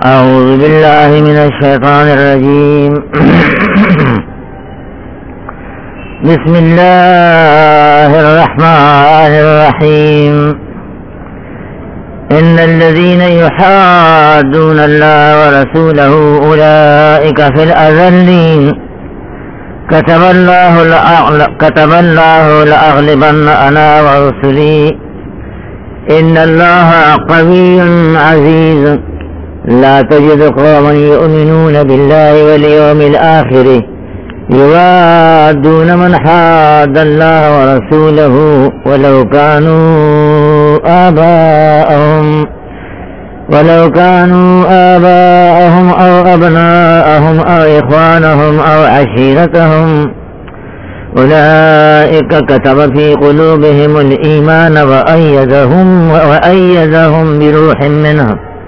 أعوذ بالله من الشيطان الرجيم بسم الله الرحمن الرحيم إن الذين يحادون الله ورسوله أولئك في الأذلين كتب الله لأغلبن أنا ورسلي إن الله قوي عزيز لا تجد قوما يؤمنون بالله واليوم الآخر يوادون من حاد الله ورسوله ولو كانوا آباءهم أو أبناءهم أو إخوانهم أو عشيرتهم أولئك كتب في قلوبهم الإيمان وأيدهم بروح منه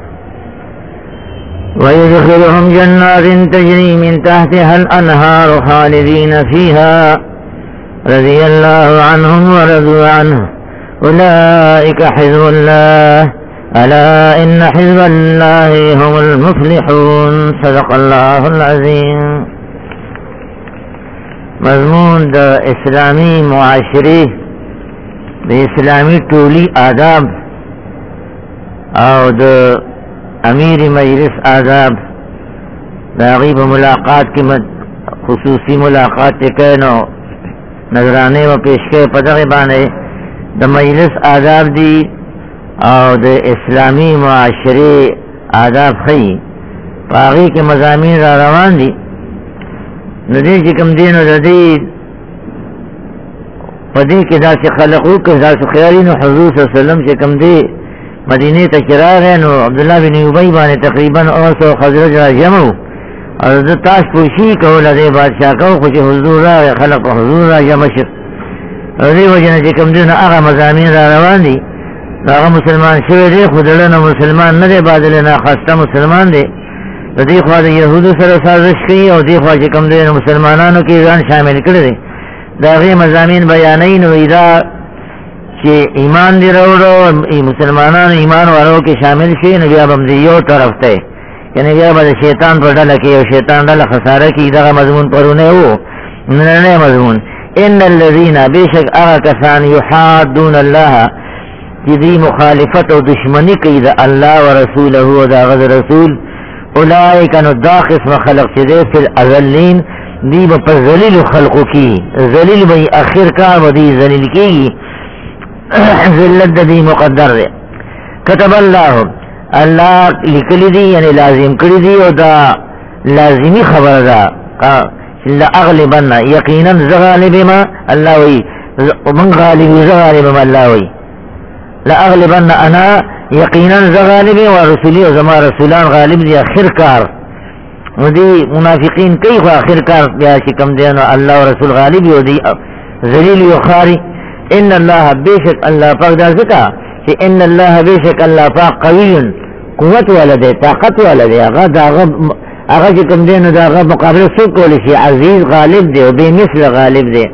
ويدخلهم جنات تجري من تحتها الأنهار خالدين فيها رضي الله عنهم ورضوا عنه أولئك حزب الله ألا إن حزب الله هم المفلحون صدق الله العظيم. مضمون دا اسلامی معاشرے دا اسلامی ٹولی آداب او دا امیر مجلس آداب دا غیب ملاقات کی خصوصی ملاقات چکینو نظرانے و پیشکے پدغی بانے دا مجلس آداب دی او دا اسلامی معاشرے آداب خی پاغی کے مضامین را روان دی ندی چکم دین و ندی پدی کے دا سے خلقو کے دا سے خیالین و حضور صلی اللہ علیہ وسلم چکم دی مدینی تشرار ہے نو عبداللہ بن عبی بانے تقریباً اوس و خزرج را جمعو اور دا تاش پوشی کہو لدے بادشاہ کہو خوش حضور را خلق و حضور را جمع شد اور دی وجہ چکم دین آغا مضامین را روان دی آغا مسلمان شوئے دے خودلن مسلمان ندے بادلنا خاصتا مسلمان دے دی خواہ یہود سر سازش کی اور دی خواہ چکم دے مسلمانانو کی ځان شامل کردے دا غی مضامین بیانین و اذا چی ایمان دی روڑو مسلمانان ایمان والوں کی شامل شی نبی اب امدیو طرف تے یعنی بیا با شیطان پر ڈالا کی اور شیطان ڈالا خسارہ کی دا مضمون پرونے ہو نرنے مضمون ان الذین بیشک آغا کسان یحادون اللہ کی دی مخالفت و دشمنی کی دا اللہ و رسولہ و دا غد رسول اولئک نو دا قسم خلق چدے فی الاذلین دی با پر ذلیل خلقو کی ذلیل بھئی اخر کار با دی ذلیل کی ذلت دی مقدر دے کتب اللہ اللہ لکلی دی یعنی لازم کری دی او دا لازمی خبر دا لأغلبن یقینا زغالب ما اللہ وی من غالب زغالب ما اللہ وی لأغلبن انا یقینا زغالب و رسولی و زما رسولان غالب دی آخر کار دی منافقین کئی خواہ آخر کار بیا شکم دین اللہ و رسول غالب و دی ذلیل و خاری ان اللہ بیشک اللہ پاک دا ذکا کہ ان اللہ بیشک اللہ پاک قوی قوت والا دے طاقت والا دے آغا شکم دین دا آغا مقابل سکو لشی عزیز غالب دے و بے مثل غالب دے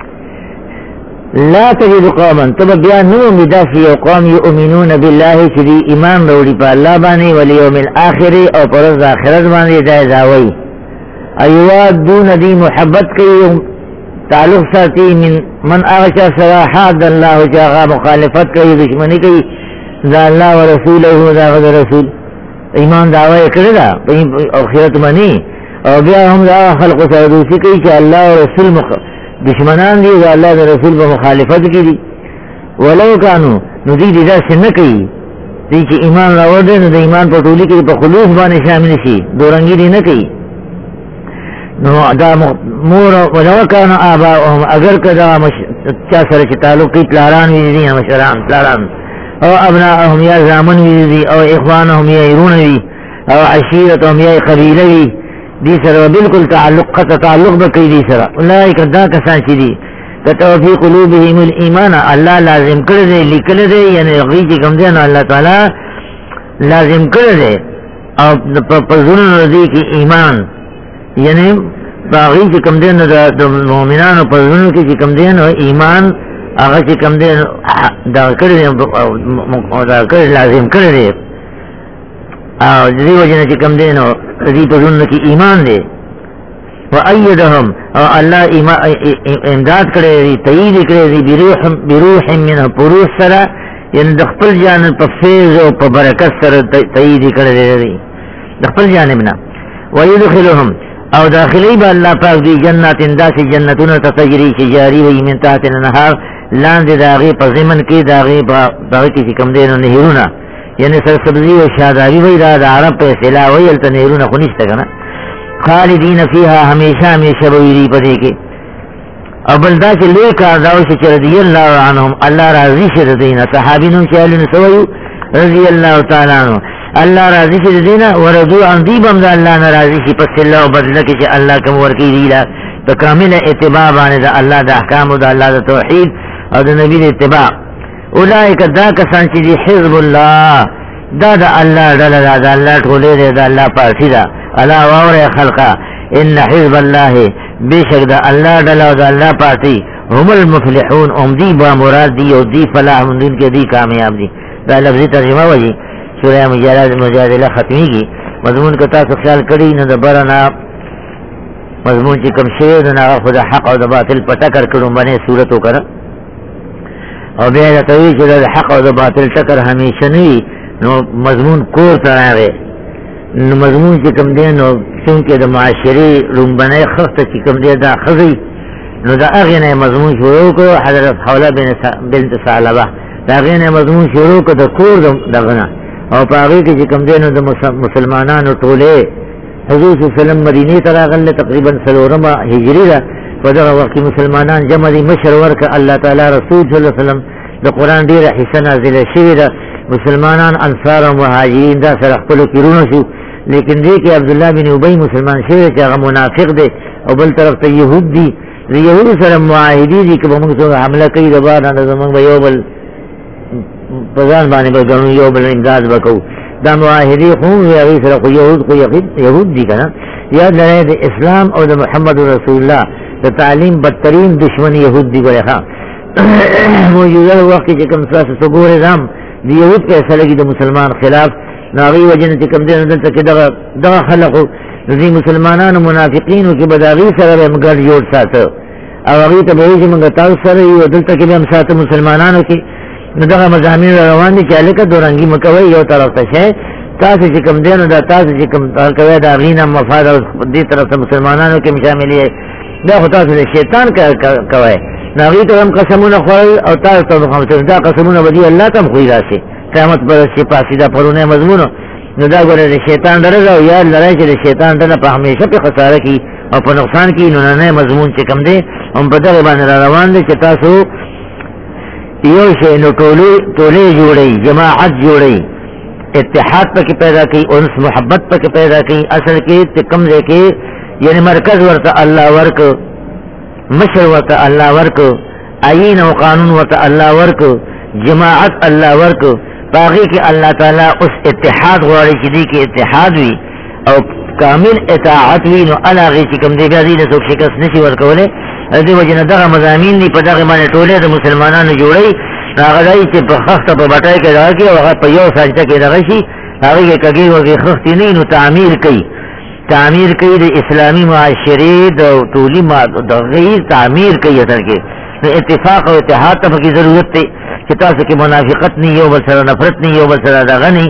لا تجد قوما تب بیان نو مدافی قوم یؤمنون باللہ چلی ایمان روڑی پا اللہ بانی والیوم الآخر او پرز آخرت بانی دائز آوئی ایواد دون دی محبت کئی تعلق ساتی من آغشا صلاحات اللہ چاہا مخالفت کئی دشمنی کئی دا اللہ و رسولہ دا غد رسول ایمان دعوی کردہ آخرت منی او بیا ہم دا خلق سردوسی کئی چاہ اللہ و رسول دشمنان دی دا اللہ دا رسول با مخالفت کی دی ولو کانو نو دی دا سنکی دی چی ایمان راور دے نو دا ایمان پر طولی کی پا خلوص بانے شامل شی دورنگی دی نکی نو دا مور ولو کانو آباؤهم اگر کدا چا سر چی تعلق کی پلاران ویدی دی مشران پلاران او ابناءهم یا زامن ویدی دی او اخوانهم یا ایرون وی او عشیرتهم یا قبیل وی دی سر بالکل تعلق بکی دی سر اولئک دا کسان چی دی کتو فی قلوبهم الایمان اللہ لازم کردے لکل دے یعنی غیچی کم دے اللہ تعالی لازم کردے او پزنن رضی کی ایمان یعنی باغی چی کم دے مومنان پزنن کی کم دے ایمان آغا چی کم دے دا کردے لازم کردے او دی وجنه چې کم دینو دې په ژوند کې ایمان دی وأيدهم او الله امداد کړي دی تایید کړي دی بروح منه پروح سره یعنی د خپل جانب په فیض او په برکت سره تایید کړي دی د خپل جانب نه ويدخلهم او داخلي به الله پاک دی جنات انداس جنتون تجری چې جاری وي من تحت النهار لاندې داغي په زمن کې داغي په داغي کې کم دینو نهرونه یعنی سرسبزی او شادابی وی دا عرب په اصطلاح وی الته نهرونه خو نشته کنه خالدین فیها همیشه همیشه ویری پدې کې او بل دا چې لوی کار دا چې رضی الله عنهم الله راضي شه دینه صحابینو چې الین سویو رضی الله تعالی عنہ الله راضي شه دینه ورضو عن دی بم الله ناراضي شي پس الله بدل کې چې الله کوم ورکی دی لا د کامل اتباع باندې الله د احکام او د الله د توحید او د نبی د اتباع اولئک دا کسان چې دی حزب الله دا د الله د الله ټولې د الله پارټی دا الا واور خلقا ان حزب الله بشک دا الله د الله پارټی هم المفلحون ام دی با مراد دی او دی فلاح مندون کې دی کامیاب دی دا لفظي ترجمه وایي سورہ مجادله ختمی کی مضمون کو تاسو خیال کړی نه د برنا مضمون چې کوم شی د نه خدا حق او د باطل پټه کړو باندې صورت وکړه او بیا د توی چې د حق او د باطل ټکر همیشه نه نو مضمون کور ته راغی نو مضمون چې کوم دی نو څنګه د معاشري رومبنه خفته چې کوم دی دا خزي نو دا هغه نه مضمون شروع کو حضرت حوله بنت ثعلبه دا هغه نه مضمون شروع کو د کور دغه نه او په هغه کې چې کوم دی نو د مسلمانانو ټوله حضور صلی الله علیه وسلم مدینه ته راغله تقریبا 3 هجری ده په دغه وخت مسلمانان جمع دي مشر ورکه الله تعالی رسول صلی الله علیه وسلم د قران ډیره حصہ نازله شوې ده مسلمانان انصار او مهاجرین دا سره خپل کیرونه شو لیکن دې کې عبد الله بن ابي مسلمان شوی چې هغه منافق دی او بل طرف ته يهود دي يهود سره معاهدي دي چې موږ سره حمله کوي د بار نه زمونږ به یو بل پرځان باندې به ګڼو یو بل امداد وکړو دا معاهدي خو یې سره خو يهود دي کنه یاد لرئ د اسلام او د محمد رسول الله د تعلیم بدترین دشمن يهود دي ګره موجوده وخت چې کوم څه صبور نظام دی یهود په اصل کې د مسلمان خلاف ناغي وجنه چې کوم دې دلته کې دغه خلقو د مسلمانانو منافقینو کې بداغي سره مګر جوړ ساتو او هغه ته به چې موږ تاسو سره یو دلته کې هم ساتو مسلمانانو کې دغه مزامین روان دي چې الکه دورانګي مکوي یو طرف ته شي تاسو چې کوم دین دا تاسو چې کوم کوي دا غینا مفاد او دې طرف ته مسلمانانو کې شاملې دا خو تاسو د شیطان کوي ناغي ته هم قسمونه خوري او تاسو ته هم دا قسمونه بدی الله تم خو راشي قیامت پر شي پاسیدا پرونه مضمون نو دا ګوره د شیطان درځه او یا لړای چې د شیطان دنه په همیشه په خساره کې او په نقصان کې نو نه مضمون چې کم دی هم په دغه باندې روان دي چې تاسو یو شی نو ټولې جوړي جماعت جوړي اتحاد پکې پیدا کړي انس محبت پکې پیدا کړي اصل کې کم دی کې یعنی مرکز ورته الله ورک مشر ورته الله ورک آئین او قانون ورته الله ورک جماعت الله ورک باقی کې الله تعالی اوس اتحاد غواړي چې دې کې اتحاد وي او کامل اطاعت وي نو علاوه چې کوم دی غازی د څوک شکست نشي ورکولې دې وجنه دغه مضامین دی په دغه باندې ټوله د مسلمانانو جوړي هغه دای چې په خخته په بټای کې راځي او هغه په یو ساجده کې راغشي هغه کې کګي وږي خختي نه نو تعمیر کوي د اسلامی معاشري د ټولي د غیر تعمیر کوي تر کې اتفاق او اتحاد ته کی ضرورت دی چې تاسو کې منافقت نه یو بل سره نفرت نه یو بل سره دغه نه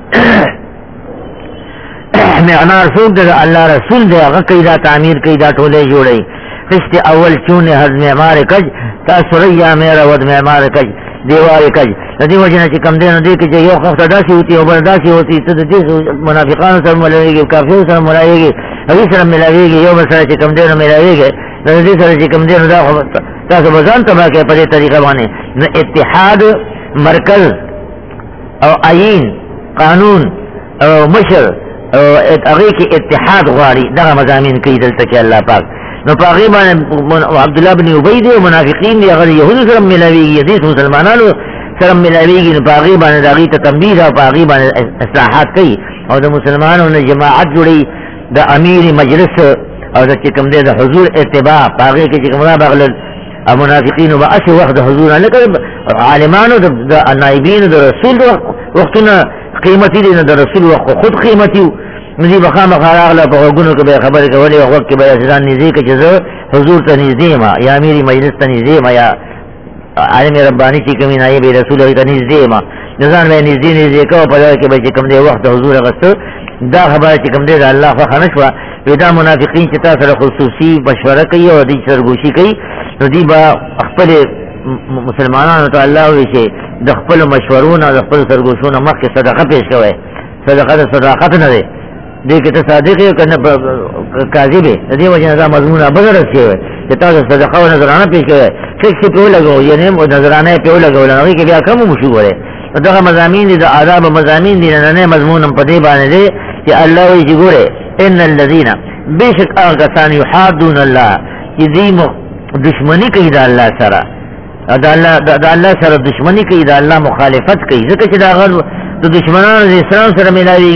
معنا رسول د الله رسول دی هغه کوي دا تعمیر کوي دا ټوله جوړي قسط اول چون هر معمار کج تاسو ریا میرا ود معمار کج دیوار کج دې وجنه چې کم دین دې کې یو خفته داسي ہوتی او برداشي ہوتی ته دې منافقانو سره ملایږي کافر سره ملایږي هغه سره ملایږي یو بل سره چې کم دین ملایږي دې سره چې کم دین دا تاسو بزان تبا کې په دې طریقه باندې اتحاد مرکز او آئین قانون او مشر او هغه کې اتحاد غواړي دغه مضامین کې دلته کې الله پاک نو پاغي باندې عبد الله بن ابي دي منافقین دي هغه يهود سره ملاويږي دي مسلمانانو سره ملاويږي نو پاغي باندې دغه ته تنبيه او پاغي باندې اصلاحات کوي او د مسلمانانو نه جماعت جوړي د امیر مجلس او د کوم دي د حضور اتباع پاغي کې کوم راغل او منافقین او اسی وخت د حضور نه کړ عالمانو د نائبین د رسول وختونه قیمتی دی نو د رسول وخت خود قیمتی ندی بخا مخاراغله په وګونو کې به خبره کولې او وخت کې به ځان نږدې کې چې حضور ته نږدې ما یا امیر مجلس ته نږدې ما یا عالم ربانی چې کوم نه به رسول الله ته نږدې ما ځان به نږدې کو په لاره کې به کوم دی وخت حضور غسته دا خبره چې کوم دی الله خو خنشوا ودا منافقین چې تاسو سره خصوصي مشوره کوي او دې سرګوشي کوي نو دی با خپل مسلمانانو ته الله وی چې د خپل مشورونو د خپل سرګوشونو مخکې صدقه پیش کوي صدقه د صداقت نه دی دې کې ته صادق یو کنه کاذب دی دې وجه نه مضمون بدل شي چې تاسو صدقه او نذرانه پیش کوي څه په لګو یعنی نذرانه په لګو نه کې بیا کوم مشوره دغه مضامین دي د آداب مضامین دي نه مضمون په دې باندې دي چې الله وی ګوره ان الذين بشك اغسان يحادون الله چې دې دشمنی کوي د الله سره د الله سره دشمنی کوي د الله مخالفت کوي ځکه چې دا غو د دشمنانو د اسلام سره ملاوي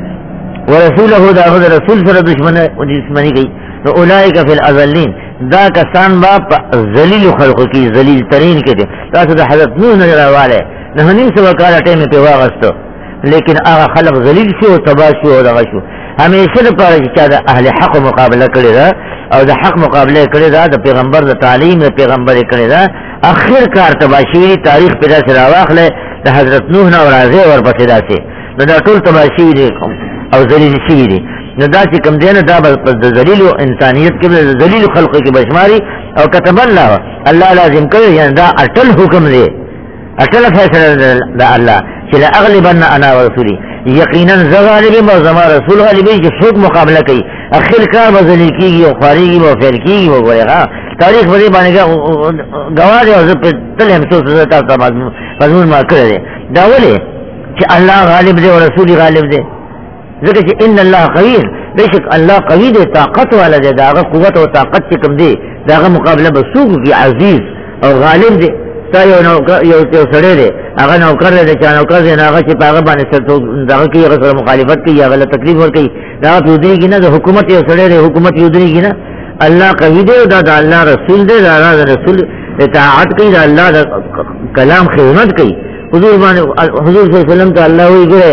ورسوله دا غو رسول سره دشمنی کوي نو اولئک فی الاذلین دا کسان با ذلیل خلق کی ذلیل ترین کې دي تاسو د حضرت نوح نه راواله نه نیم سو کاله ټیم په واغستو لیکن هغه خلق ذلیل شو او تباہ شو او دغه شو همیشه د پاره چې د اهل حق مقابله کړی دا او د حق مقابله کړی دا د پیغمبر د تعلیم د پیغمبر کړی دا اخر کار تباشیری تاریخ پیدا سره واخله د حضرت نوح نه راځي ور پسې داسې نو دا ټول تباشیری دي او ذلیل شي دي نو دا چې کوم دینه دا د ذلیل او انسانیت کې د ذلیل خلق کې بشماري او كتب الله لازم کړی یعنی دا اټل حکم دی اټل فیصله د الله چې لا اغلبن انا ورسولي یقینا زغالب او زما رسول غالب چې څوک مقابله کوي اخر کار بدل کیږي او خارجي او فعل کیږي وګورئ تاریخ باندې باندې غواړي او په تل هم څه څه تاسو مضمون ما کړی دا ولې چې الله غالب دی او رسول غالب دی ځکه چې ان الله قوی بشک الله قوی دی طاقت والا دی دا قوت او طاقت چې کوم دی دا مقابله به څوک کی عزیز او غالب دی تا یو سړی دی هغه نوکر دی چې نوکر دی هغه چې هغه باندې دغه کې هغه سره مخالفت کوي هغه له تکلیف ورکوي دا پیودريږي نه د حکومت یو سړی دی حکومت پیودريږي نه الله قوی دی دا د الله رسول دی دا د رسول اطاعت کوي دا الله د کلام خدمت کوي حضور صلی الله علیه وسلم ته الله وی ګره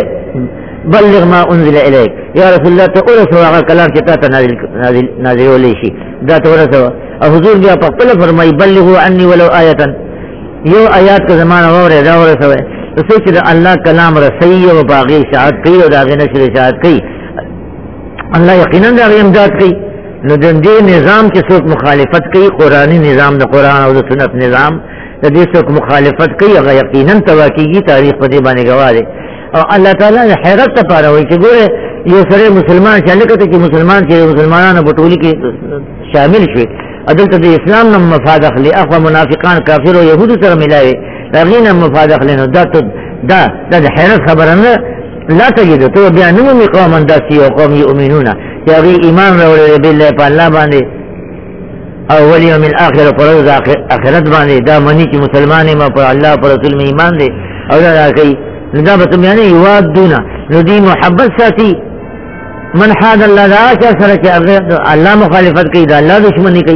بلغ ما انزل الیک یا رسول الله ته ورسو هغه کلام چې تا ته نازل ولې شي دا ته ورسو او حضور بیا په خپل فرمای بلغوا عني ولو آیه یو آیات کا زمانہ وره دا ورسو څه چې الله کلام رسي او باغی شاعت کوي او دا غي نشر شاعت کوي الله یقینا دا امداد کوي نو د دې نظام کې څوک مخالفت کوي قرآنی نظام د قرآن او د سنت نظام د دې څوک مخالفت کوي هغه یقینا تواکیږي تاریخ په دې باندې گواهه او الله تعالی حیرت ته پاره وایي چې ګوره یو سره مسلمان چې لکه چې مسلمانانو په ټولي کې شامل شي عدالت د اسلام نم مفاد اخلي اخو منافقان کافر او يهود سره ملایي دغینه مفاد اخلي نو دا حیرت خبره نه لا تجد تو بیانو می قوم انداسی او قوم یؤمنون یغی ایمان راوړل بالله په الله باندې او والیوم الاخر پر اخرت باندې دا منی چې مسلمانې ما په الله پر رسول می ایمان دي او دا کوي دا به تم یعنی یوادونا ندی محبت ساتي من حاد الله دا سره چې الله مخالفت کوي دا الله دشمنی کوي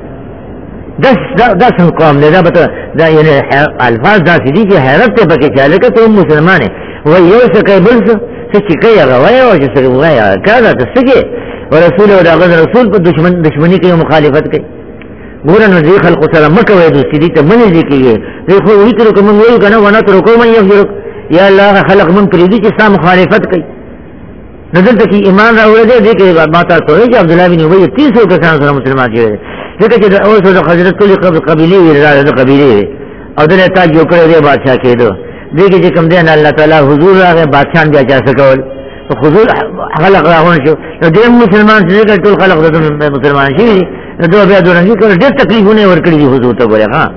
دا څنګه قوم دا به دا یعنی الفاظ دا دي چې حیرت ته پکې چاله کې ته مسلمانې و یو څه کوي بل څه چې کوي هغه وایي او چې څه وایي کله څه کوي ورسول او دا رسول په دشمنی کوي مخالفت کوي ګور نو دې خلق سره مکه وې دوی دې ته منې دي کوي دې خو وی تر کوم وی کنه ونه تر کوم یې یا الله خلق من پریدي چې سم مخالفت کوي نظر ته ایمان راوړل دي کې ما ته ته چې عبد الله بن ابي 300 کسان سره مسلمان دي ځکه چې د اوس د حضرت کلی قبيله وی راځي قبيله او د تاج یو کړی دی بادشاہ کېدو دغه چې کوم دی الله تعالی حضور هغه بادشاہ بیا چا څه کول حضور خلق راغون شو د مسلمان چې ټول خلق د مسلمان شي نو بیا دورنګي کول ډېر تکلیفونه ورکړي دي حضور ته ګوره ها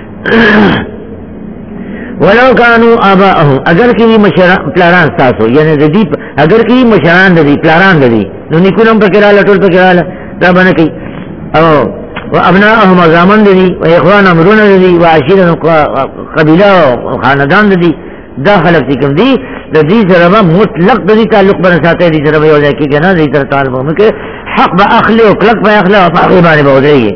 ولو كانوا آباءهم اگر کی مشران پلاران تاسو یعنی د دې اگر کی مشران د دې پلاران د دې نو نیکونم پکړاله ټول پکړاله دا باندې کوي او وابناءهم زامن دي او اخوان امرون دي او عشيره قبيله او خاندان دي داخله فيكم دي د دې سره مطلق د دې تعلق بر ساتي دي سره یو ځکه کنه دې تر تعلق مو کې حق به اخلي او کلک به اخلي او په باندې بودري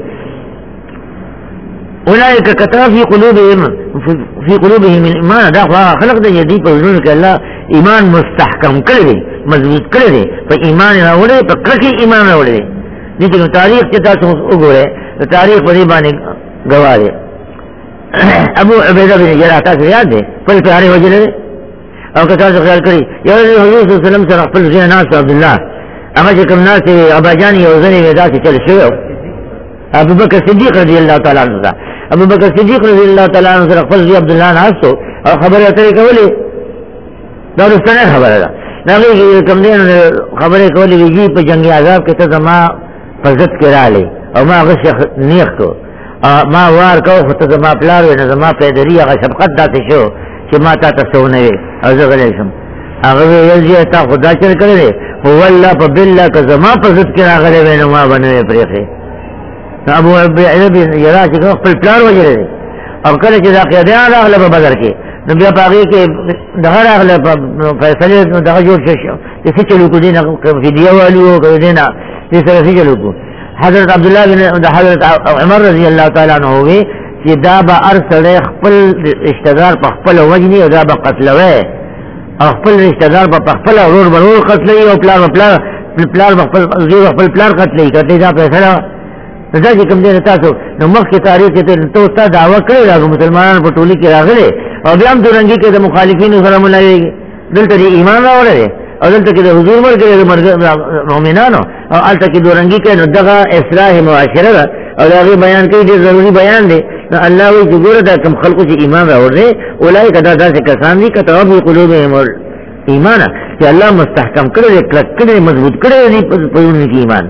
اولئک کتاب فی قلوبهم الايمان دا خلق د دې په ورونو کې الله ایمان مستحکم کړی دی، مضبوط کړی دی، په ایمان راوړی، په کلکې ایمان راوړی دی. دې چې تاریخ چې تاسو وګورئ، تاریخ په دې باندې گواه دی. ابو عبیده بن جراح تاسو یاد دی، خپل پیاري وجل دی. او که تاسو خیال کړئ یو حضور صلی الله علیه وسلم سره خپل ځای ناست عبدالله هغه چې کوم ناست وي اباجان یو ځنې وې داسې چل شوی ابو بکر صدیق رضی الله تعالی عنه ته ابو بکر صدیق رضی الله تعالی عنه سره خپل ځای عبدالله ناست او خبرې اترې کولې دا رښتینې خبره ده. هغې کوم دی خبرې کولې ویږي په جنګ عذاب کې ته زما په ضد کې راغلې او ما هغه شیخ نیغ کړو ما وار کو خو ته زما پلار وې نه زما پیدري هغه شفقت داسې شو چې ما تا ته څه ونه وې او زه غلی شم. هغه ویل چې تا خدا چل کړی دی خو والله په بالله که زما په ضد کې راغلی وې نو ما به نه وې پرېښې. ابو عبیده بن جراح چې خپل پلار وژلی دی او کله چې دا قیدیان راغله په بدر کې نو بیا په هغې کې دغه راغله فیصلې دغه جوړ شو چې څه چل وکړو دې نه فدیه والو که دې نه دې سره څه چل وکړو. حضرت عبدالله بن حضرت عمر رضی الله تعالی عنه ووی چې دا به هر سړی خپل رشتهدار په خپله وژني او دا به قتلوی او خپل رشتهدار به په خپله ورور به ورور قتلوي او پلار به خپل پلار قتلوي. کته دا فیصله دا چې کوم دی تاسو نو مخکې تاریخ کې ته تا دعوه کړې ده مسلمانان په ټولي کې راغلي او بیا هم دورنګي کې د مخالفینو سره ملایږي. دلته د ایمان راوړی دی او دلته کې د حضور ملګري د مؤمنانو او هلته کې دورنګي کوي نو دغه اصلاح معاشره ده او د هغې بیان کوي ډېر ضروري بیان دی. نو الله وایي چې ګوره دا کوم خلکو چې ایمان راوړ دی اولئک دا داسې کسان دي کتب فی قلوبهم ایمان چې الله مستحکم کړی دی کلک کړی دی مضبوط کړی دی په زړونو کې ایمان.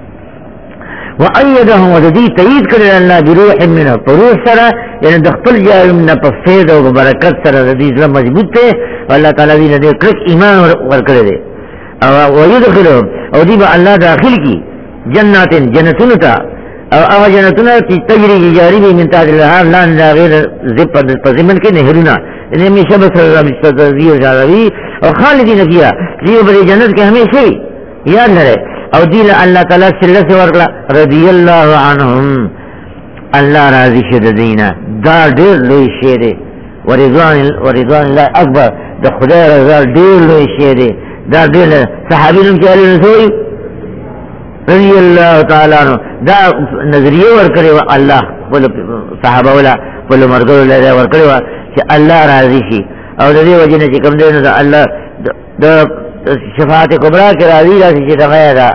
وأيدهم وذي تأييد کړی الله بروح منه په روح سره یعنې د خپل جای نه په فیض او برکت سره د دې زړه مضبوط دی او الله تعالی دې دې کلک ایمان ورکړی دی. او ويدخلهم او دې به الله داخل کی جنات جنتونو ته او هغه جنتونه چې تجري جاری به من تحت الانهار لاندې د هغې په ضمن کې نهرونه یعنې همیشه به سره مستضي او جاروي او خالدین فیها دې به دې جنت کې همیشه وي. یاد لرئ او دی له الله تعالی سلس ورکړه رضی الله عنهم الله راضي شه د دینه دا ډېر لوی شی دی. ورضوان الله اکبر د خدای رضا ډېر لوی شی دی. دا ډېر صحابي نوم چې علي رسول رضی الله تعالی عنه دا نظریه ورکړې وه الله خپلو صحابه وله خپلو ملګرو له ورکړې وه چې الله راضي شي او د دې وجې نه چې کوم دی نو د الله د شفاعت کبرا کې راځي داسې چې دغه ده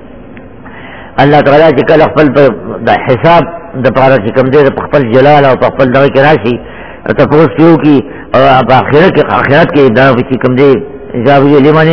الله تعالی چې کله خپل د حساب دپاره چې کوم دی په خپل جلال او په خپل دغه کې راشي تپوس کې وکړي او په آخرت کې دا چې کوم دی لمن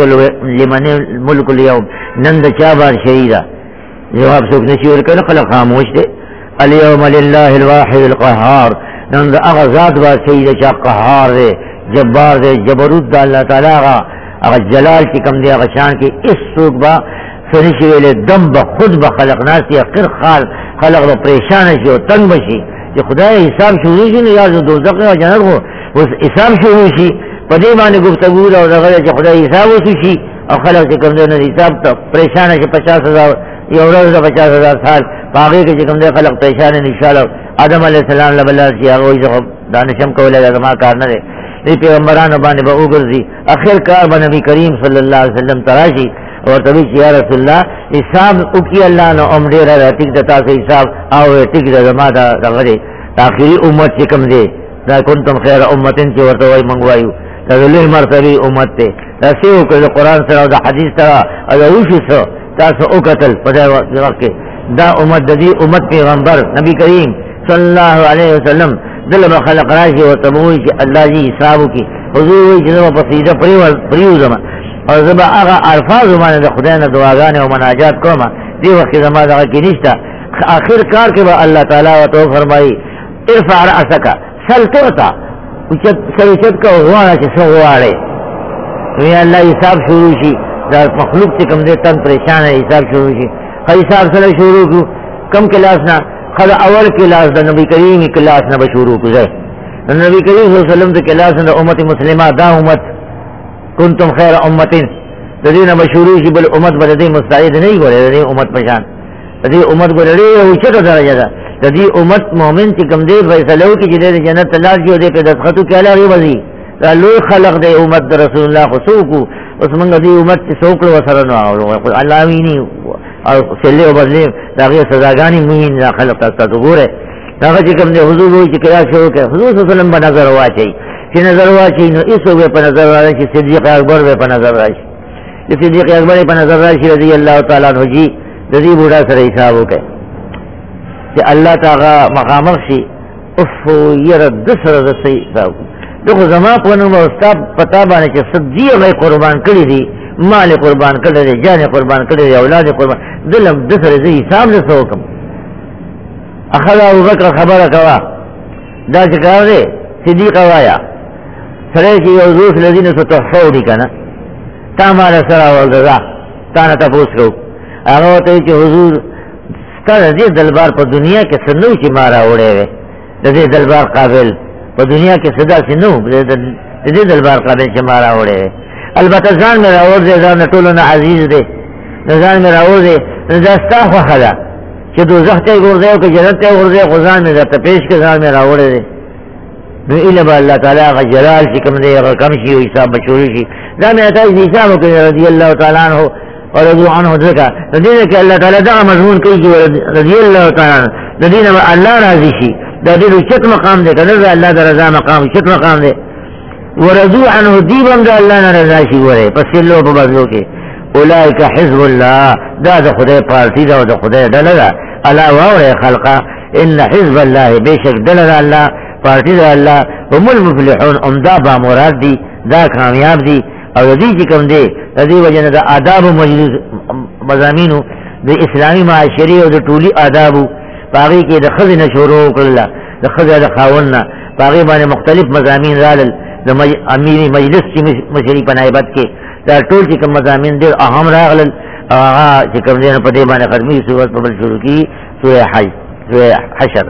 الملک اليوم نن د چا بار شهیده جواب څوک نشي ورکولی خلک خاموش دی. اليوم لله الواحد القهار نن د هغه ذات بار شهیده چې قهار دی جبار دی جبروت د الله تعالی هغه جلال چې کوم دی هغه شان کې هېڅوک به څه نشي ویلی دم به خود به خلق ناست اخر خلق به پریشانه شي او تنګ به شي چې خدای حساب شروع شي نو یا د دوزخ یا جنت خو اوس حساب شروع شي په دې باندې ګفتګو او دغه چې خدای حساب وشي او خلق چې کوم دی نو حساب ته پریشانه شي 50,000 یو ورځ د 50,000 سال په هغې کې چې کوم دی خلق پریشانه انشاءالله آدم علیه السلام له بله چې هغه وایي زه دا نشم کولی دا زما کار نه دی دې پیغمبرانو باندې به وګرځي اخر کار به نبي کریم صلی الله علیه وسلم ته راشي ورته وایي چې یا رسول الله حساب وکړي الله نو هم ډېره ده ټیک ده تاسو حساب او ټیک ده زما دغه دی آخري امت چې کوم دی دا کنتم خیر امتن چې ورته وایي موږ وایو دا د لوی مرتبې امت دی دا څه وکړي د قرآن سره او د حدیث سره او د وشي سره تاسو وکتل په دې وخت کې دا امت د دې امت پیغمبر نبي کریم صلی الله علیه وسلم دل به خلق راشي ورته به وایي چې الله جي حساب وکړي حضور وایي چې زه به په سجده پرېوځم او زه به هغه الفاظو باندې د خدای نه دعاګانې او مناجات کوم دې وخت کې زما دغه کې نشته آخر کار کې به الله تعالی ورته وفرمایي ارفع رأسک سل تعطى سر اوچت کا غواړه چې څه غواړې وی الله حساب شروع شي دا مخلوق چې کوم دی تن پریشان حساب شروع شي حساب سره شروع کړو کم کلاس نه خدا اول کلاس د نبی کریم کلاس نه به شروع کړو نبی کریم صلی الله علیه وسلم د کلاس د امت مسلمه دا امت کنتم خیر امتین د دې نه به شروع شي بل امت به دې مستعد نه وي د دې امت پشان د دې امت به ډېره اوچته درجه ده د دې امت مؤمن چې کوم دی فیصله وکړي چې د جنت ته لاړ شي او دې په دستخط وکړي الله غي وځي لوی خلق دے امت دا رسول اللہ خصوصو اس منگا دی امت تی سوکل و سرنو اللہ وینی اور سلے و بدلے داغی سزاگانی مہین دا خلق تاستا تو گورے داغا چکم دے حضور ہوئی چکرا شروع کے حضور صلی اللہ علیہ وسلم با نظر ہوا چاہی چی نظر ہوا چاہی نو اس ہوئے پا نظر ہوا چی صدیق اکبر بے پا نظر ہوا چی صدیق اکبر پا نظر ہوا چی رضی اللہ تعالیٰ عنہ جی رضی بوڑا سر حساب ہو گئے کہ اللہ تعالیٰ مقامر شی افو یرد دسر دسی حساب دیکھو زمان پونو با استاب پتا بانے چی صدیق قربان کری دی مال قربان کری دی جان قربان کری دی اولاد قربان دلم دسر دی حساب دسو کم اخلا ابو بکر خبر کوا دا چکار دے صدیق وایا سرے چی یوزوس لذین سو تحفو دی کنا تا مالا سرا والدزا تانا تا پوس کو آگا ہوتا ہے چی حضور ستا رضی دلبار پا دنیا کے سنو چی مارا اوڑے وے رضی دلبار قابل پا دنیا کے صدا سنو رضی دلبار قابل چی مارا اوڑے وے البتہ زان میرا اور دے زان نٹولونا عزیز دے نزان میرا اور دے نزاستا خوخلا چی دو زختے گردے ہو کہ جنتے گردے خوزان میں در تپیش کے زان میرا اوڑے دے نو علبا اللہ تعالیٰ کا جلال چی کم دے اگر کم شی و حساب بچوری شی دا میں اتائی حساب ہو کہ رضی اللہ تعالیٰ عنہ اور رضو عنہ ذکا ندینے کہ اللہ تعالیٰ دا مضمون کئی جو رضی اللہ تعالیٰ عنہ ندینے اللہ راضی شی دا دیلو چت مقام دے کہ نرد اللہ دا رضا مقام چت مقام دے ورضو عنہ دیبم دا اللہ نا رضا شی ورے پس اللہ پا بدلو کے اولئیک حزب اللہ دا دا خدای پارتی دا دا خدای دلدا اللہ وورے خلقا ان حزب اللہ بے شک دلدا اللہ پارتی دا اللہ هم المفلحون امدا با مراد دی دا کامیاب دی اور دی چکم دے دی وجہ دا آداب مجلس مضامینو دا اسلامی معاشری اور دا طولی آدابو باقی کے دا خض نشورو کرلا دا خض دا خاوننا باقی بانے مختلف مضامین رالل دا امیری مجلس چی مشری پنائبت کے دا طول چکم مضامین دے اہم راغلل آغا چکم دے پدے بانے خدمی سورت پبل شروع کی سورہ حشر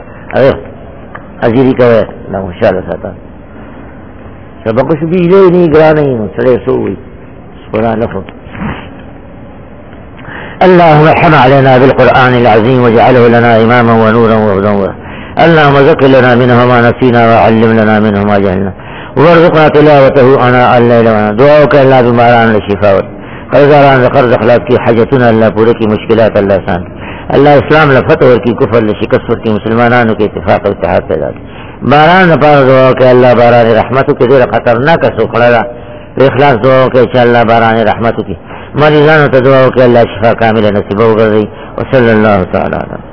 حضیری کوئے نا مشاءاللہ ساتا سبقش بھی لے نہیں گرا نہیں سڑے سوئی قرآن لفظ اللهم ارحم علينا بالقرآن العظيم واجعله لنا إماما ونورا وهدى اللهم ذكر لنا منه ما نسينا وعلم لنا منه ما جهلنا وارزقنا تلاوته آناء الليل ونهار دعاؤك الله بماران الشفاء قرضاران قرض اخلاق کی حاجتنا اللہ پورے کی مشکلات اللہ آسان اللہ اسلام لفتح کی کفر لشکست کی مسلمانانوں کے اتفاق و اتحاد پیدا کی باران پاک دعا کہ اللہ باران رحمتو کی دیر خطرناک سوکھڑا اخلاص دعا کہ اللہ باران رحمتو کی مریضانو تا دعا کہ اللہ شفا کامل نصیب ہو گئی وصلی اللہ تعالی علیہ